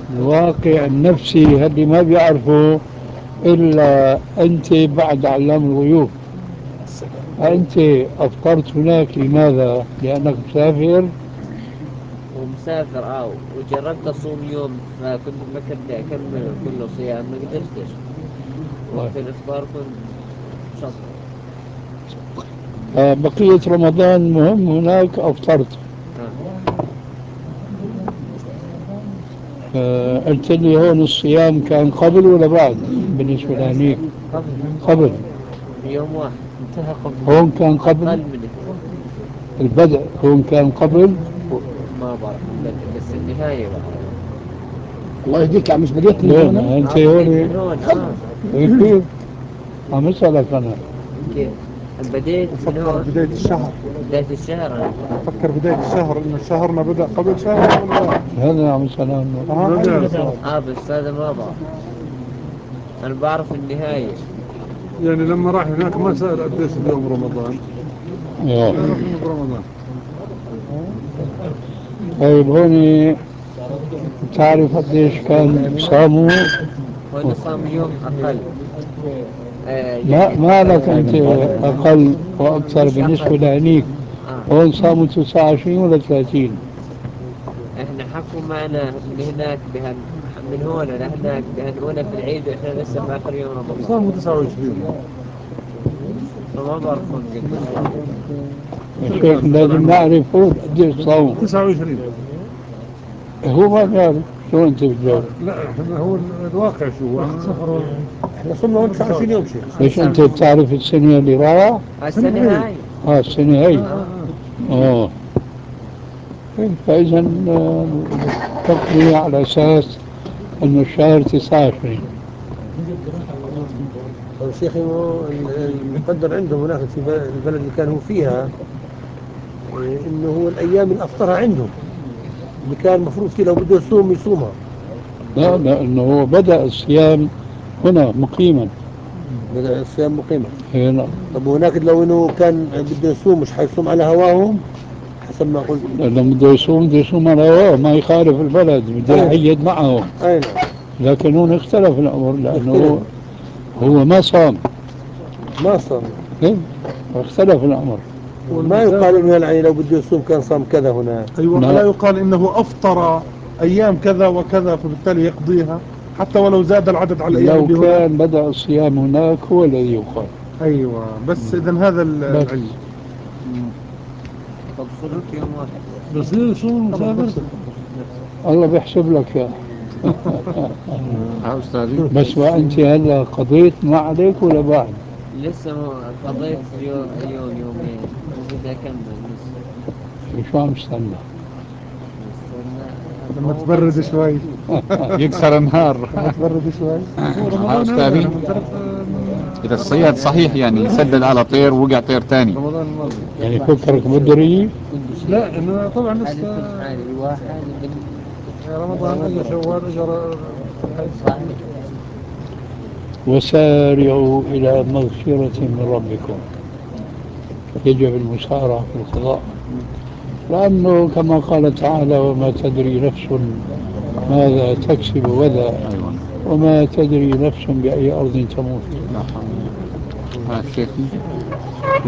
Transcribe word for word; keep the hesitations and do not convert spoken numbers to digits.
الواقع النفسي هذي ما بيعرفه إلا أنت بعد علام الغيوب. أنت أفطرت هناك لماذا؟ لأنك مسافر؟ ومسافر اه وجربت اصوم يوم فكنت مفكر بدي اكمل كله صيام ما قدرتش. وقت الافطار كنت شطر. بقية رمضان مهم هناك أفطرت. اه آه، قلت لي هون الصيام كان قبل ولا بعد بالنسبة لهنيك؟ قبل. قبل. بيوم واحد. انتهى قبل. هون كان قبل اقل من اثنين. البدء، هون كان قبل. ما بعرف البدء بس النهاية بعرف. الله يهديك، عم مش بديت من لين هنا. أنت اه بديت هون من هون اه. كيف؟ عم أسألك أنا. كيف بديت من فكر هون. بداية الشهر. بداية الشهر انا بديت. فكر بداية الشهر إنه شهرنا بدأ قبل شهر ولا؟ هذا عم أسأل عنه. آه أيوة. اه بس هذا ما بعرف. انا بعرف النهاية. يعني لما راح هناك ما سأل قديش اليوم رمضان. آه. يعرف إنه برمضان. طيب هون تعرف قديش كان صاموا؟ هون صام يوم اقل. آه ما يعني ما لك أنت أقل وأكثر مش بالنسبة اقل. لهنيك؟ اه هون صاموا تسعة وعشرين ولا ثلاثين؟ احنا حكوا معنا من هناك بهن من هون لهناك بهنونا في العيد واحنا لسه في اخر يوم رمضان. صاموا تسعة وعشرين. فما بعرفون قد صام. الشيخ لازم نعرف هو قديش صاموا. تسعة وعشرين. هو ما بيعرف، شو أنت بتجاوب؟ لا احنا هو الواقع شو هو. احنا صمنا هون تسعة وعشرين يوم شيخ. ليش أنت بتعرف السنة اللي راح؟ السنة هاي. آه السنة هي. آه اه آه. آه إيه، فإذا آه، تقضي على أساس أنه الشهر تسعة وعشرين. طيب شيخي، هو المقدر عندهم هناك في البلد اللي كانوا فيها إيه، انه هو الايام اللي افطرها عندهم، اللي كان المفروض فيه لو بده يصوم يصومها. لا لأنه هو بدأ الصيام هنا مقيما. بدأ الصيام مقيمة. هنا طب وهناك لو انه كان بده يصوم مش حيصوم على هواهم حسب ما قلت؟ لأنه بده يصوم بده يصوم على هواه، ما يخالف البلد، بده أين؟ يعيد معه. أين؟ لكن هون اختلف الأمر لأنه يختلف. هو, هو ما صام. ما صام. إيه؟ اختلف الأمر. ما يقال انه يعني لو بده يصوم كان صام كذا هنا. أيوة، لا. لا يقال إنه أفطر أيام كذا وكذا فبالتالي يقضيها حتى ولو زاد العدد على الأيام لو اللي هنا. كان بدأ الصيام هناك هو الذي يقال. أيوة، بس إذا هذا ال- بس العلم. طب صمت يوم واحد. بس يصوم مسافر. الله بيحسب لك يا ها أستاذي. بس وأنت هلا قضيت ما عليك ولا بعد؟ لسه ما قضيت يو- يوم يومين وبدي أكمل لسه. شو عم تستنى؟ استنى. لما هو تبرد بنسى. شوي. يكسر النهار. لما تبرد شوي. هو ها رمضان هذا أستاذي، من ثلاث من إذا أربع. الصياد صحيح يعني سدد على طير ووقع طير تاني. رمضان الماضي. يعني فكرك بده يجي؟ كل شيء. لا إنه طبعا حالي كل لسه حالي واحد من رمضان اجى شوال اجى الحج. صحيح. وسارعوا إلى مغفرة من ربكم. يجب المسارعة في القضاء، لأنه كما قال تعالى وما تدري نفس ماذا تكسب غدا أيوة. وما تدري نفس بأي أرض تموت. لا حول ولا قوة. ها شيخي.